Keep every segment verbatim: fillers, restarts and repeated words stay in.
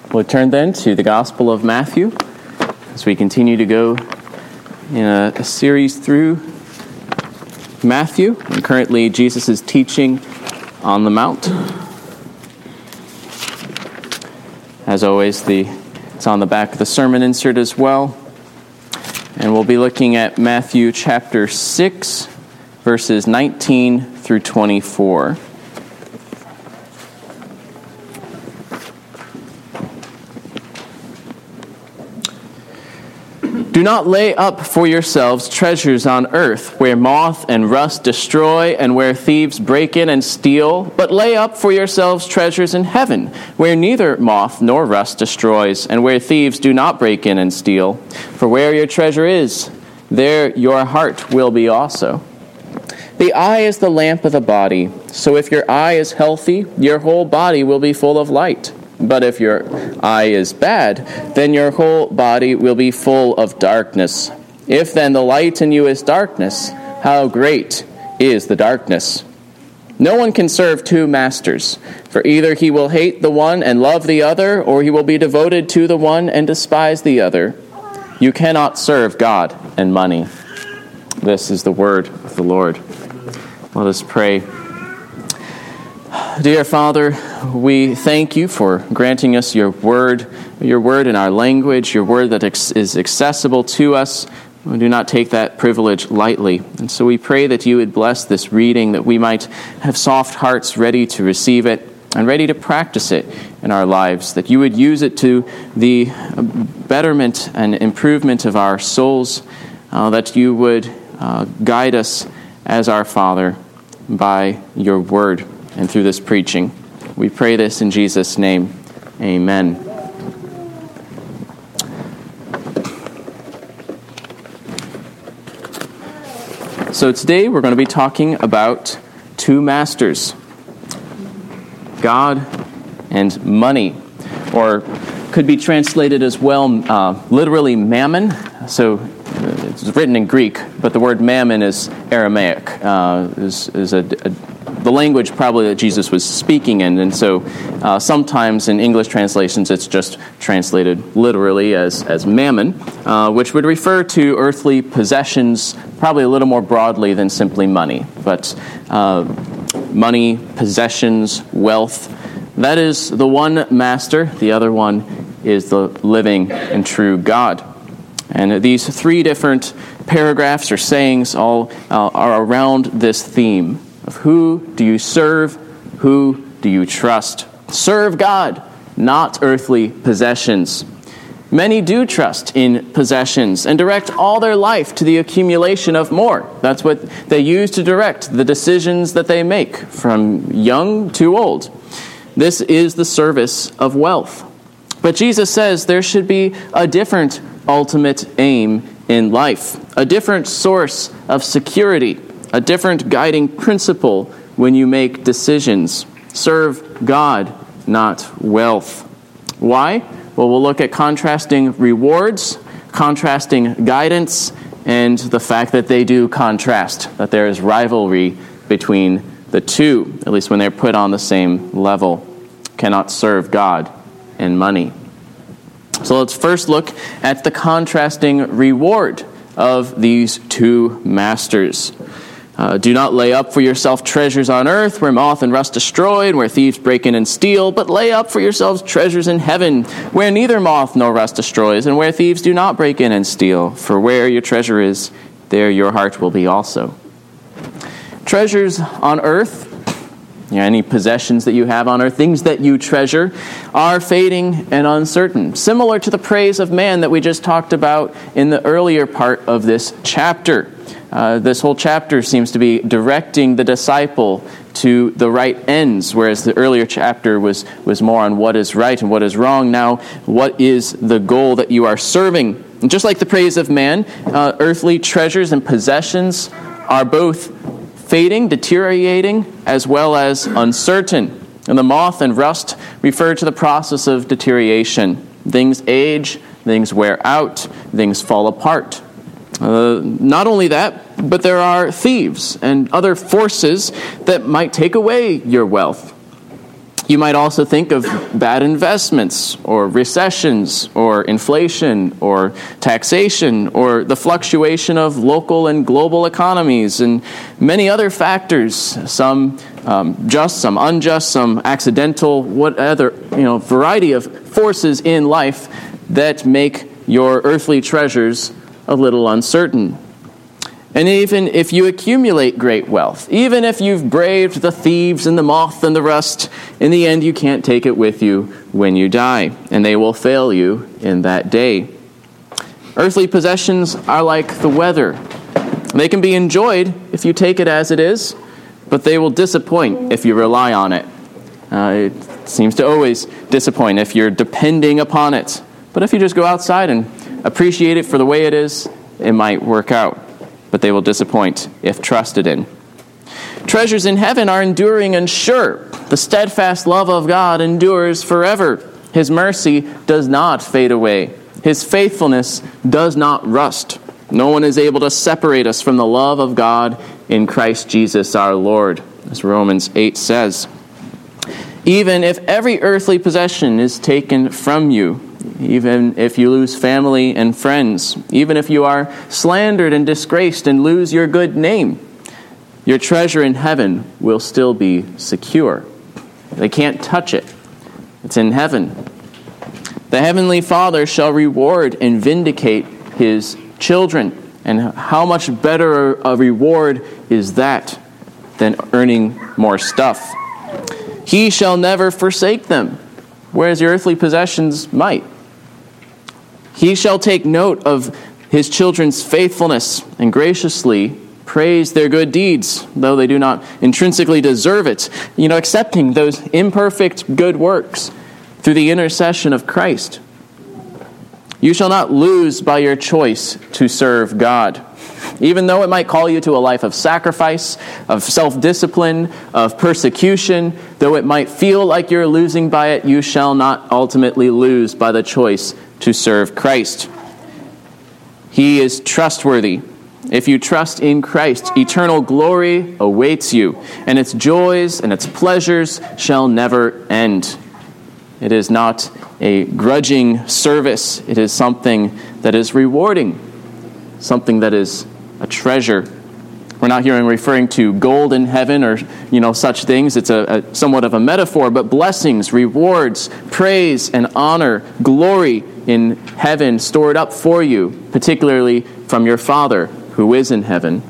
We'll turn then to the Gospel of Matthew as we continue to go in a, a series through Matthew. And currently, Jesus is teaching on the Mount. As always, the it's on the back of the sermon insert as well. And we'll be looking at Matthew chapter six, verses nineteen through twenty-four. Do not lay up for yourselves treasures on earth, where moth and rust destroy, and where thieves break in and steal, but lay up for yourselves treasures in heaven, where neither moth nor rust destroys, and where thieves do not break in and steal. For where your treasure is, there your heart will be also. The eye is the lamp of the body, so if your eye is healthy, your whole body will be full of light. But if your eye is bad, then your whole body will be full of darkness. If then the light in you is darkness, how great is the darkness? No one can serve two masters, for either he will hate the one and love the other, or he will be devoted to the one and despise the other. You cannot serve God and money. This is the word of the Lord. Let us pray. Dear Father, we thank you for granting us your word, your word in our language, your word that is accessible to us. We do not take that privilege lightly. And so we pray that you would bless this reading, that we might have soft hearts ready to receive it and ready to practice it in our lives, that you would use it to the betterment and improvement of our souls, uh, that you would uh, guide us as our Father by your word and through this preaching. We pray this in Jesus' name. Amen. So today we're going to be talking about two masters, God and money, or could be translated as well uh, literally mammon. So it's written in Greek, but the word mammon is Aramaic, uh, is, is a, a the language probably that Jesus was speaking in, and so uh, sometimes in English translations it's just translated literally as, as mammon, uh, which would refer to earthly possessions probably a little more broadly than simply money. But uh, money, possessions, wealth, that is the one master. The other one is the living and true God. And these three different paragraphs or sayings all uh, are around this theme of who do you serve, who do you trust. Serve God, not earthly possessions. Many do trust in possessions and direct all their life to the accumulation of more. That's what they use to direct the decisions that they make from young to old. This is the service of wealth. But Jesus says there should be a different ultimate aim in life, a different source of security, a different guiding principle when you make decisions. Serve God, not wealth. Why? Well, we'll look at contrasting rewards, contrasting guidance, and the fact that they do contrast, that there is rivalry between the two, at least when they're put on the same level. Cannot serve God and money. So let's first look at the contrasting reward of these two masters. Uh, do not lay up for yourself treasures on earth, where moth and rust destroy, and where thieves break in and steal, but lay up for yourselves treasures in heaven, where neither moth nor rust destroys, and where thieves do not break in and steal. For where your treasure is, there your heart will be also. Treasures on earth, you know, any possessions that you have on earth, things that you treasure, are fading and uncertain, similar to the praise of man that we just talked about in the earlier part of this chapter. Uh, this whole chapter seems to be directing the disciple to the right ends, whereas the earlier chapter was, was more on what is right and what is wrong. Now, what is the goal that you are serving? And just like the praise of man, uh, earthly treasures and possessions are both fading, deteriorating, as well as uncertain. And the moth and rust refer to the process of deterioration. Things age, things wear out, things fall apart. Uh, not only that, but there are thieves and other forces that might take away your wealth. You might also think of bad investments, or recessions, or inflation, or taxation, or the fluctuation of local and global economies, and many other factors, some um, just, some unjust, some accidental, what other, you know, variety of forces in life that make your earthly treasures a little uncertain. And even if you accumulate great wealth, even if you've braved the thieves and the moth and the rust, in the end you can't take it with you when you die, and they will fail you in that day. Earthly possessions are like the weather. They can be enjoyed if you take it as it is, but they will disappoint if you rely on it. Uh, it seems to always disappoint if you're depending upon it. But if you just go outside and appreciate it for the way it is, it might work out. But they will disappoint if trusted in. Treasures in heaven are enduring and sure. The steadfast love of God endures forever. His mercy does not fade away. His faithfulness does not rust. No one is able to separate us from the love of God in Christ Jesus our Lord, as Romans eight says. Even if every earthly possession is taken from you, even if you lose family and friends, even if you are slandered and disgraced and lose your good name, your treasure in heaven will still be secure. They can't touch it. It's in heaven. The Heavenly Father shall reward and vindicate His children. And how much better a reward is that than earning more stuff? He shall never forsake them, whereas your earthly possessions might. He shall take note of his children's faithfulness and graciously praise their good deeds, though they do not intrinsically deserve it. You know, accepting those imperfect good works through the intercession of Christ. You shall not lose by your choice to serve God. Even though it might call you to a life of sacrifice, of self-discipline, of persecution, though it might feel like you're losing by it, you shall not ultimately lose by the choice to serve Christ. He is trustworthy. If you trust in Christ, eternal glory awaits you, and its joys and its pleasures shall never end. It is not a grudging service. It is something that is rewarding, something that is a treasure. We're not here referring to gold in heaven or, you know, such things. It's a, a somewhat of a metaphor, but blessings, rewards, praise, and honor, glory in heaven stored up for you, particularly from your Father who is in heaven.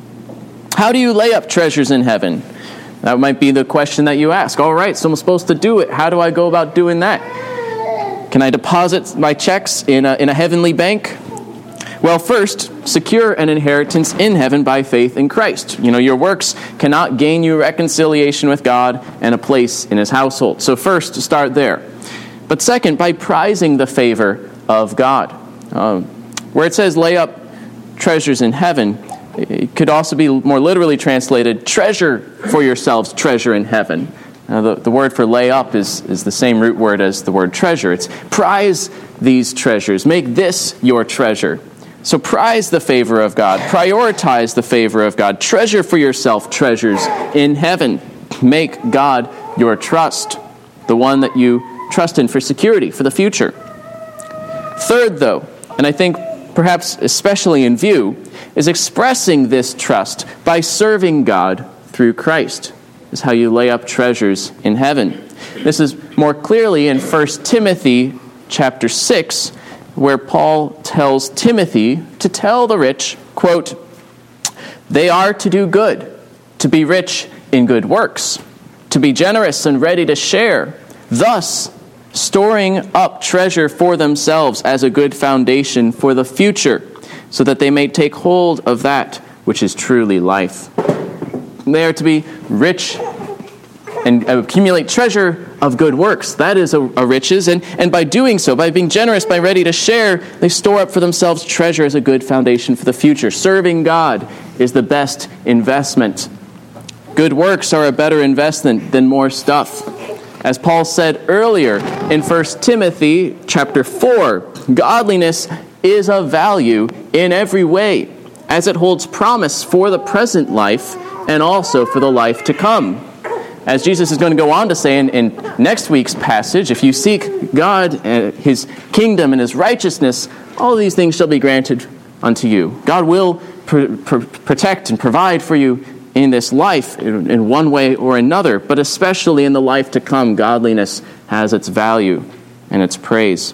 How do you lay up treasures in heaven? That might be the question that you ask. All right, so I'm supposed to do it. How do I go about doing that? Can I deposit my checks in a, in a heavenly bank? Well, first, secure an inheritance in heaven by faith in Christ. You know, your works cannot gain you reconciliation with God and a place in His household. So first, start there. But second, by prizing the favor of God. Um, where it says lay up treasures in heaven, it could also be more literally translated, treasure for yourselves treasure in heaven. Now, the, the word for lay up is, is the same root word as the word treasure. It's prize these treasures. Make this your treasure. So prize the favor of God. Prioritize the favor of God. Treasure for yourself treasures in heaven. Make God your trust, the one that you trust in for security, for the future. Third, though, and I think perhaps especially in view, is expressing this trust by serving God through Christ. This is how you lay up treasures in heaven. This is more clearly in First Timothy chapter six, where Paul tells Timothy to tell the rich, quote, "They are to do good, to be rich in good works, to be generous and ready to share, thus storing up treasure for themselves as a good foundation for the future, so that they may take hold of that which is truly life." They are to be rich and accumulate treasure of good works. That is a, a riches. And, and by doing so, by being generous, by ready to share, they store up for themselves treasure as a good foundation for the future. Serving God is the best investment. Good works are a better investment than more stuff. As Paul said earlier in First Timothy chapter four, godliness is of value in every way, as it holds promise for the present life and also for the life to come. as Jesus is going to go on to say in, in next week's passage, if you seek God and his kingdom and his righteousness, all of these things shall be granted unto you. God will pr- pr- protect and provide for you in this life in, in one way or another, but especially in the life to come, godliness has its value and its praise.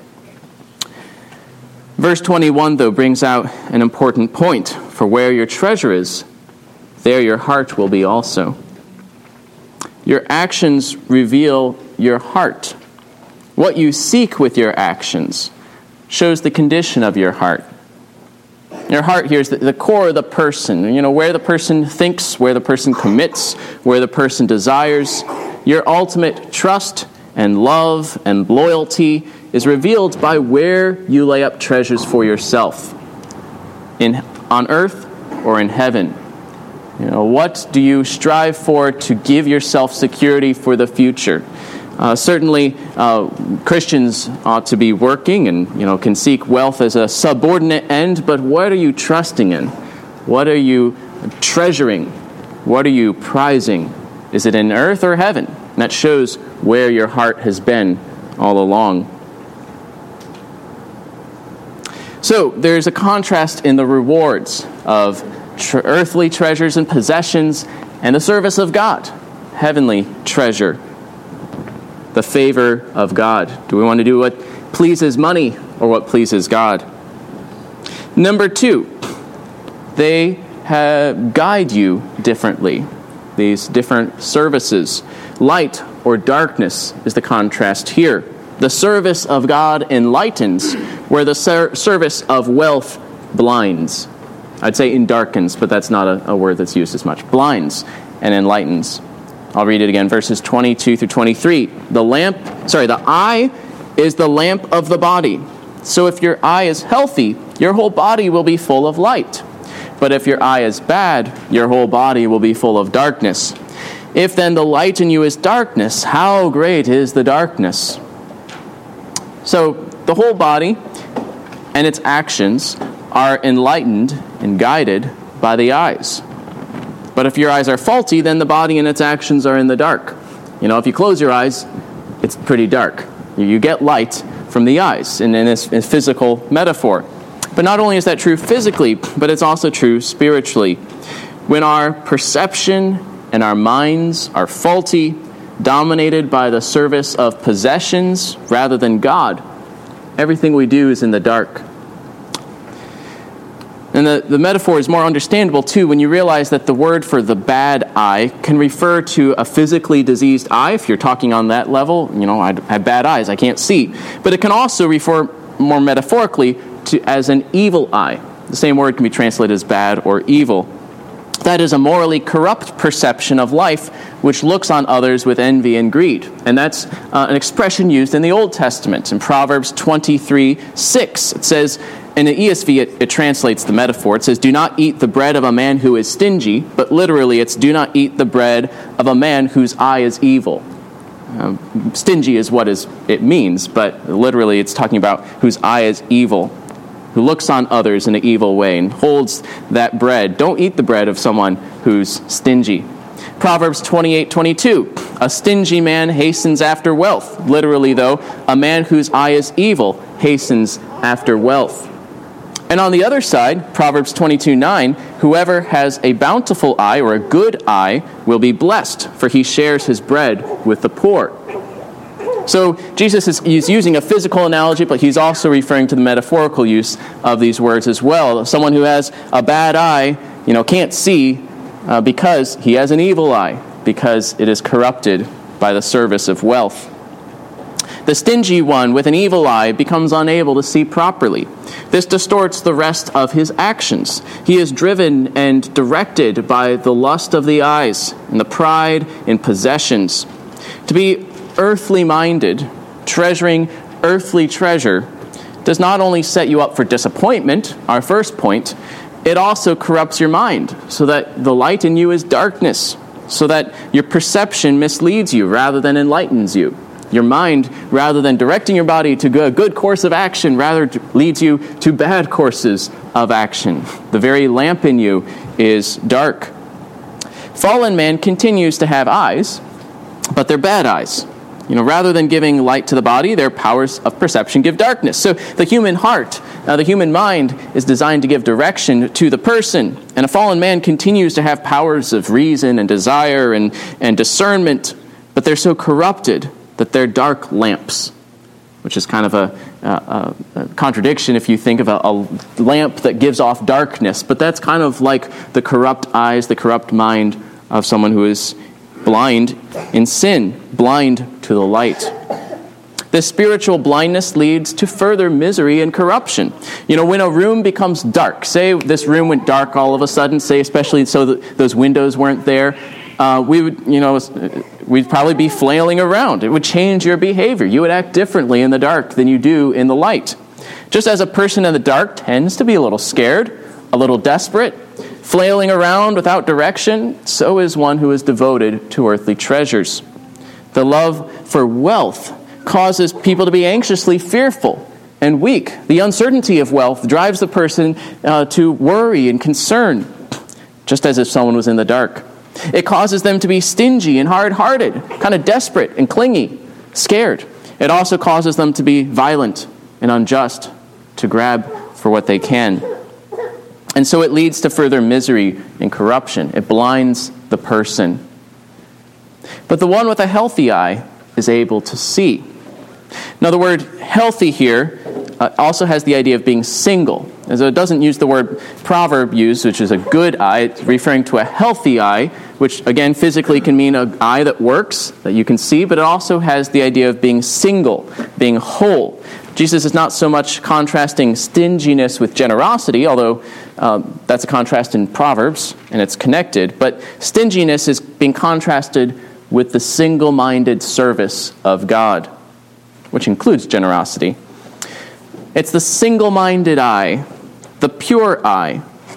Verse twenty-one, though, brings out an important point. For where your treasure is, there your heart will be also. Your actions reveal your heart. What you seek with your actions shows the condition of your heart. Your heart here is the, the core of the person. You know, where the person thinks, where the person commits, where the person desires. Your ultimate trust and love and loyalty is revealed by where you lay up treasures for yourself, in on earth or in heaven. You know, what do you strive for to give yourself security for the future? Uh, certainly, uh, Christians ought to be working and, you know, can seek wealth as a subordinate end, but what are you trusting in? What are you treasuring? What are you prizing? Is it in earth or heaven? And that shows where your heart has been all along. So, there's a contrast in the rewards of tre- earthly treasures and possessions and the service of God, heavenly treasure, the favor of God. Do we want to do what pleases money or what pleases God? Number two, they have, guide you differently. These different services. Light or darkness is the contrast here. The service of God enlightens, where the ser- service of wealth blinds. I'd say endarkens, but that's not a, a word that's used as much. Blinds and enlightens. I'll read it again, verses twenty-two through twenty-three. The lamp, sorry, the eye is the lamp of the body. So if your eye is healthy, your whole body will be full of light. But if your eye is bad, your whole body will be full of darkness. If then the light in you is darkness, how great is the darkness? So the whole body and its actions are enlightened and guided by the eyes. But if your eyes are faulty, then the body and its actions are in the dark. You know, if you close your eyes, it's pretty dark. You get light from the eyes in, in this in physical metaphor. But not only is that true physically, but it's also true spiritually. When our perception and our minds are faulty, dominated by the service of possessions rather than God, everything we do is in the dark. And the, the metaphor is more understandable, too, when you realize that the word for the bad eye can refer to a physically diseased eye. If you're talking on that level, you know, I have bad eyes, I can't see. But it can also refer more metaphorically to as an evil eye. The same word can be translated as bad or evil. That is a morally corrupt perception of life which looks on others with envy and greed. And that's uh, an expression used in the Old Testament. In Proverbs twenty-three six, it says, in the E S V, it, it translates the metaphor. It says, do not eat the bread of a man who is stingy, but literally it's do not eat the bread of a man whose eye is evil. Um, stingy is what is it means, but literally it's talking about whose eye is evil, who looks on others in an evil way and holds that bread. Don't eat the bread of someone who's stingy. Proverbs twenty-eight twenty-two, a stingy man hastens after wealth. Literally, though, a man whose eye is evil hastens after wealth. And on the other side, Proverbs twenty-two nine, whoever has a bountiful eye or a good eye will be blessed, for he shares his bread with the poor. So Jesus is he's using a physical analogy, but he's also referring to the metaphorical use of these words as well. Someone who has a bad eye, you know, can't see uh, because he has an evil eye, because it is corrupted by the service of wealth. The stingy one with an evil eye becomes unable to see properly. This distorts the rest of his actions. He is driven and directed by the lust of the eyes and the pride in possessions. To be earthly minded, treasuring earthly treasure, does not only set you up for disappointment, our first point, it also corrupts your mind, so that the light in you is darkness, so that your perception misleads you rather than enlightens you. Your mind, rather than directing your body to a good course of action, rather leads you to bad courses of action. The very lamp in you is dark. Fallen man continues to have eyes, but they're bad eyes. You know, rather than giving light to the body, their powers of perception give darkness. So the human heart, uh, the human mind, is designed to give direction to the person. And a fallen man continues to have powers of reason and desire and, and discernment, but they're so corrupted that they're dark lamps, which is kind of a, a, a contradiction if you think of a, a lamp that gives off darkness. But that's kind of like the corrupt eyes, the corrupt mind of someone who is blind in sin, blind to the light. This spiritual blindness leads to further misery and corruption. You know, when a room becomes dark, say this room went dark all of a sudden, say especially so that those windows weren't there, uh, we would, you know, we'd probably be flailing around. It would change your behavior. You would act differently in the dark than you do in the light. Just as a person in the dark tends to be a little scared, a little desperate, flailing around without direction, so is one who is devoted to earthly treasures. The love for wealth causes people to be anxiously fearful and weak. The uncertainty of wealth drives the person uh, to worry and concern, just as if someone was in the dark. It causes them to be stingy and hard-hearted, kind of desperate and clingy, scared. It also causes them to be violent and unjust, to grab for what they can. And so it leads to further misery and corruption. It blinds the person. But the one with a healthy eye is able to see. Now the word healthy here uh, also has the idea of being single. And so it doesn't use the word proverb used, which is a good eye. It's referring to a healthy eye, which again physically can mean an eye that works, that you can see, but it also has the idea of being single, being whole. Jesus is not so much contrasting stinginess with generosity, although um, that's a contrast in Proverbs, and it's connected. But stinginess is being contrasted with the single-minded service of God, which includes generosity. It's the single-minded eye, the pure eye,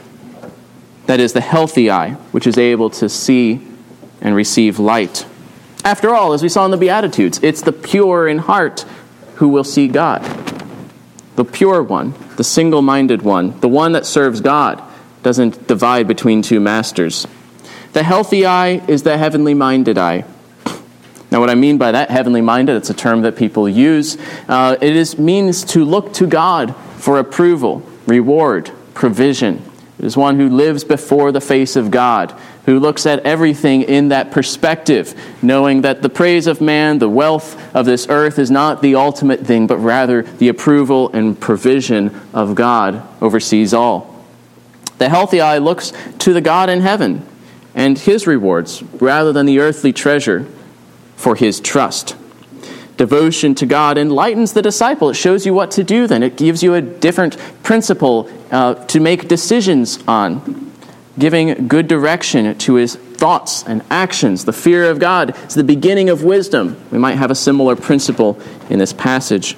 that is the healthy eye, which is able to see and receive light. After all, as we saw in the Beatitudes, it's the pure in heart who will see God. The pure one, the single-minded one, the one that serves God, doesn't divide between two masters. The healthy eye is the heavenly-minded eye. Now, what I mean by that, heavenly-minded, it's a term that people use. Uh, it is means to look to God for approval, reward, provision. It is one who lives before the face of God, who looks at everything in that perspective, knowing that the praise of man, the wealth of this earth is not the ultimate thing, but rather the approval and provision of God oversees all. The healthy eye looks to the God in heaven and his rewards, rather than the earthly treasure for his trust. Devotion to God enlightens the disciple. It shows you what to do then. It gives you a different principle uh, to make decisions on, giving good direction to his thoughts and actions. The fear of God is the beginning of wisdom. We might have a similar principle in this passage.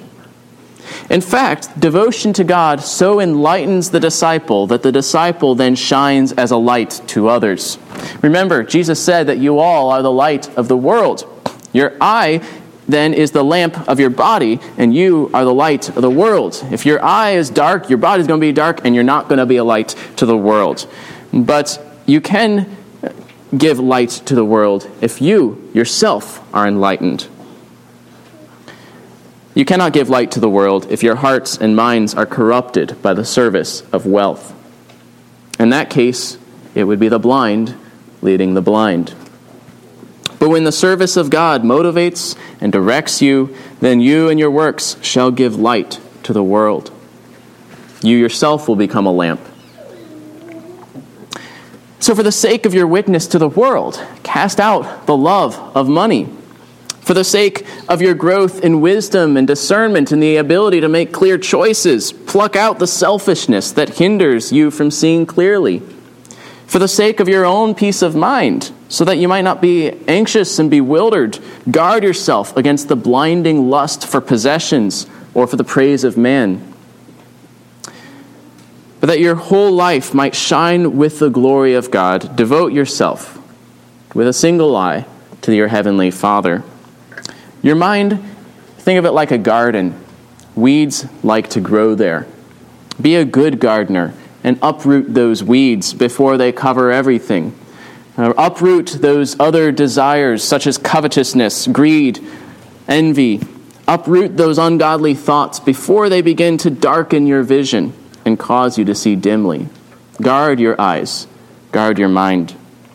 In fact, devotion to God so enlightens the disciple that the disciple then shines as a light to others. Remember, Jesus said that you all are the light of the world. Your eye then is the lamp of your body, and you are the light of the world. If your eye is dark, your body is going to be dark, and you're not going to be a light to the world. But you can give light to the world if you yourself are enlightened. You cannot give light to the world if your hearts and minds are corrupted by the service of wealth. In that case, it would be the blind leading the blind. But when the service of God motivates and directs you, then you and your works shall give light to the world. You yourself will become a lamp. So for the sake of your witness to the world, cast out the love of money. For the sake of your growth in wisdom and discernment and the ability to make clear choices, pluck out the selfishness that hinders you from seeing clearly. For the sake of your own peace of mind, so that you might not be anxious and bewildered, guard yourself against the blinding lust for possessions or for the praise of man. But that your whole life might shine with the glory of God, devote yourself with a single eye to your heavenly Father. Your mind, think of it like a garden. Weeds like to grow there. Be a good gardener and uproot those weeds before they cover everything. Uh, uproot those other desires such as covetousness, greed, envy. Uproot those ungodly thoughts before they begin to darken your vision and cause you to see dimly. Guard your eyes. Guard your mind.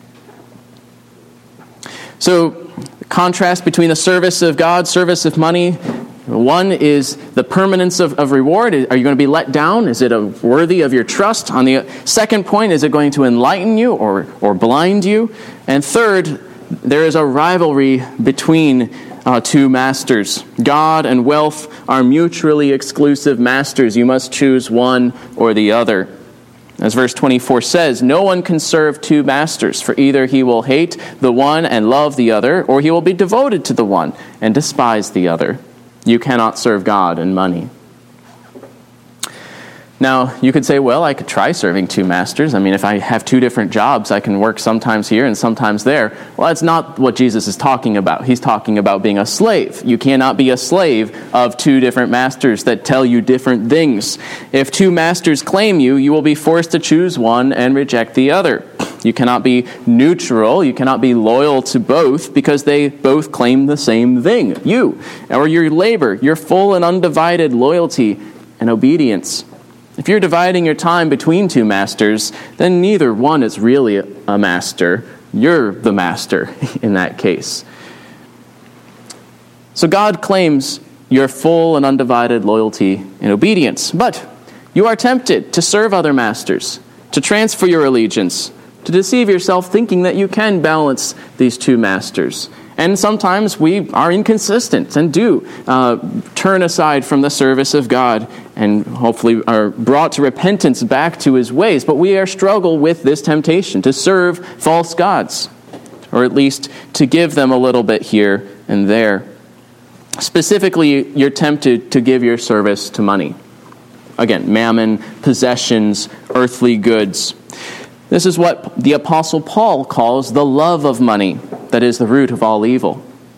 So, the contrast between the service of God, service of money. One is the permanence of, of reward. Are you going to be let down? Is it a worthy of your trust? On the second point, is it going to enlighten you or, or blind you? And third, there is a rivalry between uh, two masters. God and wealth are mutually exclusive masters. You must choose one or the other. As verse twenty-four says, no one can serve two masters, for either he will hate the one and love the other, or he will be devoted to the one and despise the other. You cannot serve God and money. Now, you could say, well, I could try serving two masters. I mean, if I have two different jobs, I can work sometimes here and sometimes there. Well, that's not what Jesus is talking about. He's talking about being a slave. You cannot be a slave of two different masters that tell you different things. If two masters claim you, you will be forced to choose one and reject the other. You cannot be neutral. You cannot be loyal to both because they both claim the same thing. You, or your labor, your full and undivided loyalty and obedience. If you're dividing your time between two masters, then neither one is really a master. You're the master in that case. So God claims your full and undivided loyalty and obedience. But you are tempted to serve other masters, to transfer your allegiance, to deceive yourself thinking that you can balance these two masters. And sometimes we are inconsistent and do uh, turn aside from the service of God and hopefully are brought to repentance back to his ways. But we are struggle with this temptation to serve false gods, or at least to give them a little bit here and there. Specifically, you're tempted to give your service to money. Again, mammon, possessions, earthly goods. This is what the Apostle Paul calls the love of money, that is the root of all evil.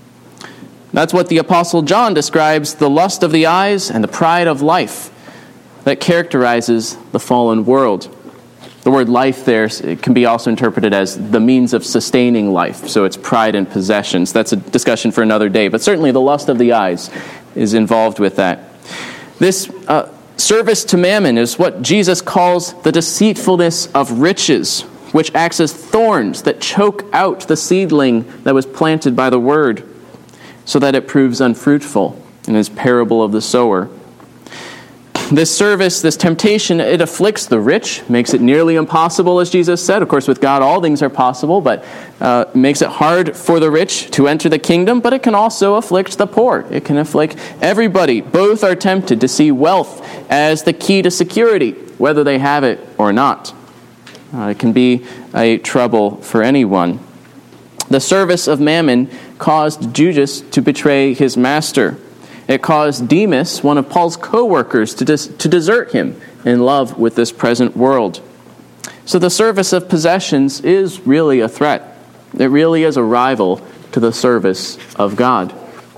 That's what the Apostle John describes the lust of the eyes and the pride of life that characterizes the fallen world. The word life there it can be also interpreted as the means of sustaining life, so it's pride and possessions. That's a discussion for another day, but certainly the lust of the eyes is involved with that. This uh, service to mammon is what Jesus calls the deceitfulness of riches, which acts as thorns that choke out the seedling that was planted by the word, so that it proves unfruitful in his parable of the sower. This service, this temptation, it afflicts the rich, makes it nearly impossible, as Jesus said. Of course, with God, all things are possible, but uh, makes it hard for the rich to enter the kingdom, but it can also afflict the poor. It can afflict everybody. Both are tempted to see wealth as the key to security, whether they have it or not. Uh, it can be a trouble for anyone. The service of mammon caused Judas to betray his master. It caused Demas, one of Paul's co-workers, to, dis- to desert him in love with this present world. So the service of possessions is really a threat. It really is a rival to the service of God.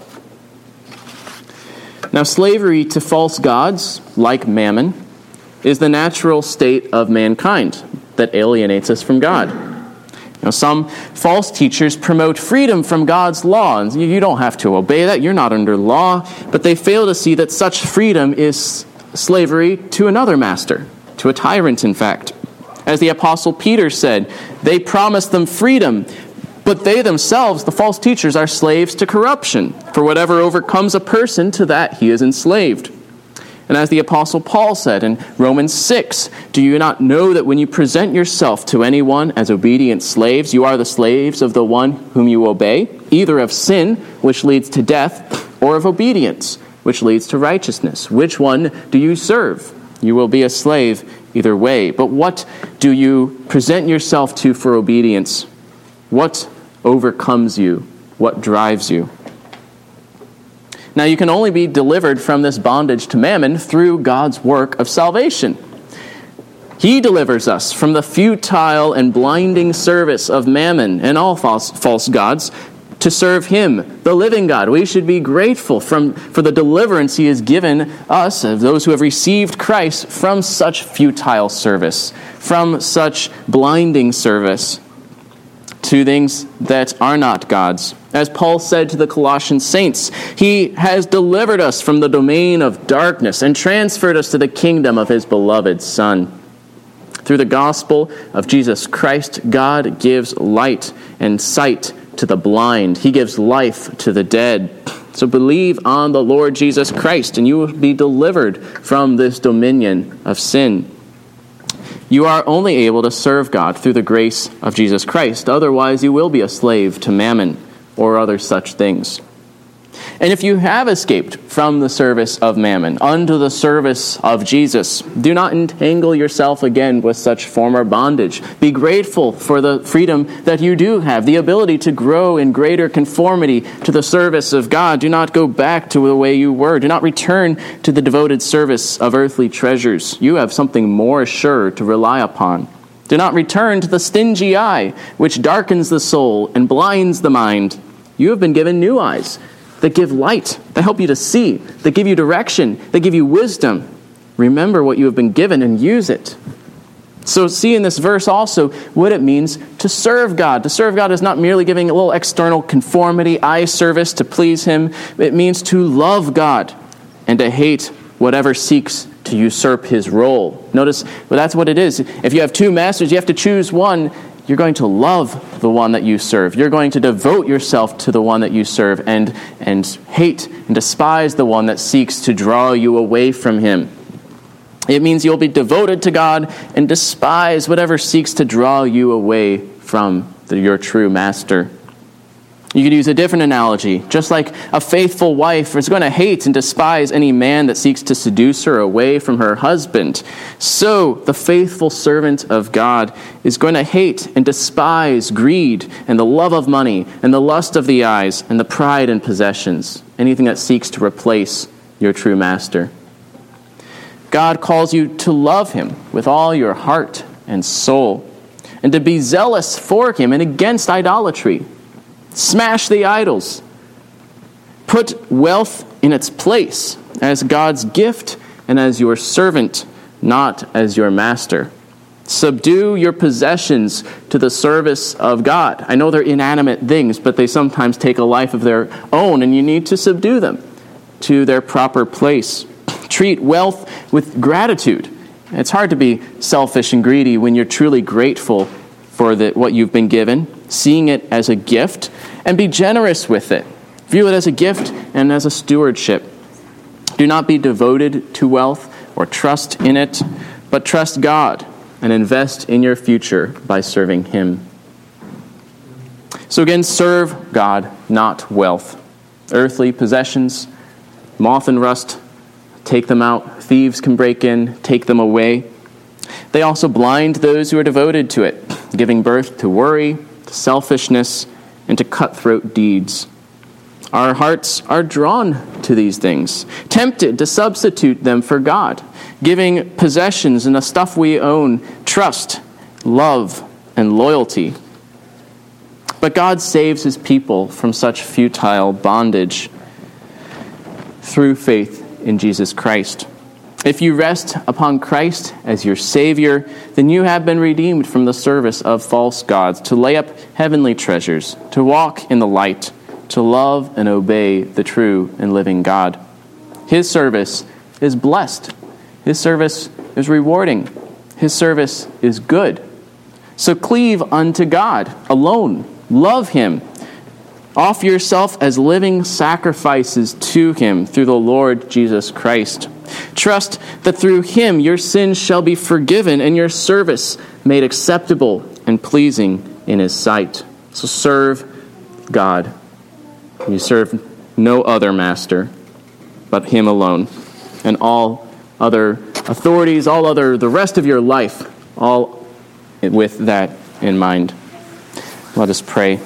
Now, slavery to false gods, like mammon, is the natural state of mankind that alienates us from God. Now, some false teachers promote freedom from God's law, and you don't have to obey that. You're not under law. But they fail to see that such freedom is slavery to another master, to a tyrant, in fact. As the Apostle Peter said, they promise them freedom, but they themselves, the false teachers, are slaves to corruption. For whatever overcomes a person, to that he is enslaved. And as the Apostle Paul said in Romans six, do you not know that when you present yourself to anyone as obedient slaves, you are the slaves of the one whom you obey, either of sin, which leads to death, or of obedience, which leads to righteousness? Which one do you serve? You will be a slave either way. But what do you present yourself to for obedience? What overcomes you? What drives you? Now, you can only be delivered from this bondage to mammon through God's work of salvation. He delivers us from the futile and blinding service of mammon and all false, false gods to serve him, the living God. We should be grateful from, for the deliverance he has given us, of those who have received Christ, from such futile service, from such blinding service, to things that are not God's. As Paul said to the Colossian saints, he has delivered us from the domain of darkness and transferred us to the kingdom of his beloved Son. Through the gospel of Jesus Christ, God gives light and sight to the blind. He gives life to the dead. So believe on the Lord Jesus Christ, and you will be delivered from this dominion of sin. You are only able to serve God through the grace of Jesus Christ. Otherwise, you will be a slave to mammon or other such things. And if you have escaped from the service of mammon unto the service of Jesus, do not entangle yourself again with such former bondage. Be grateful for the freedom that you do have, the ability to grow in greater conformity to the service of God. Do not go back to the way you were. Do not return to the devoted service of earthly treasures. You have something more sure to rely upon. Do not return to the stingy eye, which darkens the soul and blinds the mind. You have been given new eyes that give light, that help you to see, that give you direction, that give you wisdom. Remember what you have been given and use it. So see in this verse also what it means to serve God. To serve God is not merely giving a little external conformity, eye service to please him. It means to love God and to hate whatever seeks to usurp his role. Notice, well, that's what it is. If you have two masters, you have to choose one. You're going to love the one that you serve. You're going to devote yourself to the one that you serve and, and hate and despise the one that seeks to draw you away from him. It means you'll be devoted to God and despise whatever seeks to draw you away from the, your true master. You could use a different analogy. Just like a faithful wife is going to hate and despise any man that seeks to seduce her away from her husband, so the faithful servant of God is going to hate and despise greed and the love of money and the lust of the eyes and the pride in possessions, anything that seeks to replace your true master. God calls you to love him with all your heart and soul and to be zealous for him and against idolatry. Smash the idols. Put wealth in its place as God's gift and as your servant, not as your master. Subdue your possessions to the service of God. I know they're inanimate things, but they sometimes take a life of their own, and you need to subdue them to their proper place. Treat wealth with gratitude. It's hard to be selfish and greedy when you're truly grateful for the, what you've been given, seeing it as a gift, and be generous with it. View it as a gift and as a stewardship. Do not be devoted to wealth or trust in it, but trust God and invest in your future by serving him. So again, serve God, not wealth. Earthly possessions, moth and rust, take them out. Thieves can break in, take them away. They also blind those who are devoted to it, giving birth to worry, to selfishness, and to cutthroat deeds. Our hearts are drawn to these things, tempted to substitute them for God, giving possessions and the stuff we own trust, love, and loyalty. But God saves his people from such futile bondage through faith in Jesus Christ. If you rest upon Christ as your Savior, then you have been redeemed from the service of false gods, to lay up heavenly treasures, to walk in the light, to love and obey the true and living God. His service is blessed. His service is rewarding. His service is good. So cleave unto God alone. Love him. Offer yourself as living sacrifices to him through the Lord Jesus Christ. Trust that through him your sins shall be forgiven and your service made acceptable and pleasing in his sight. So serve God. You serve no other master but him alone. And all other authorities, all other, the rest of your life, all with that in mind. Let us pray.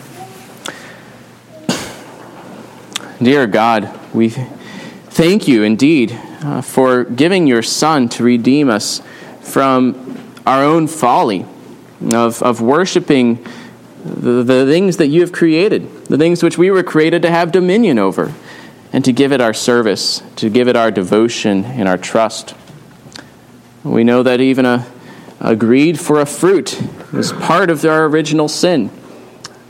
Dear God, we thank you indeed uh, for giving your Son to redeem us from our own folly of, of worshiping the, the things that you have created, the things which we were created to have dominion over, and to give it our service, to give it our devotion and our trust. We know that even a, a greed for a fruit is part of our original sin.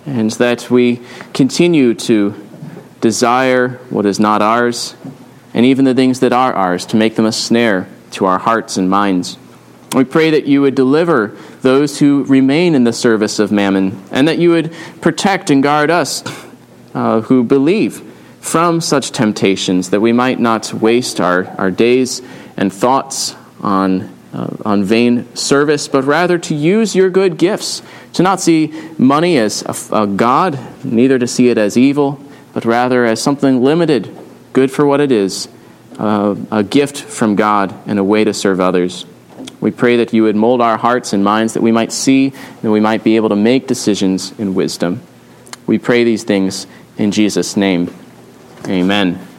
and that we continue to desire what is not ours, and even the things that are ours, to make them a snare to our hearts and minds. We pray that you would deliver those who remain in the service of mammon, and that you would protect and guard us uh, who believe from such temptations, that we might not waste our, our days and thoughts on, uh, on vain service, but rather to use your good gifts, to not see money as a, a god, neither to see it as evil, but rather as something limited, good for what it is, uh, a gift from God and a way to serve others. We pray that you would mold our hearts and minds, that we might see, that we might be able to make decisions in wisdom. We pray these things in Jesus' name. Amen.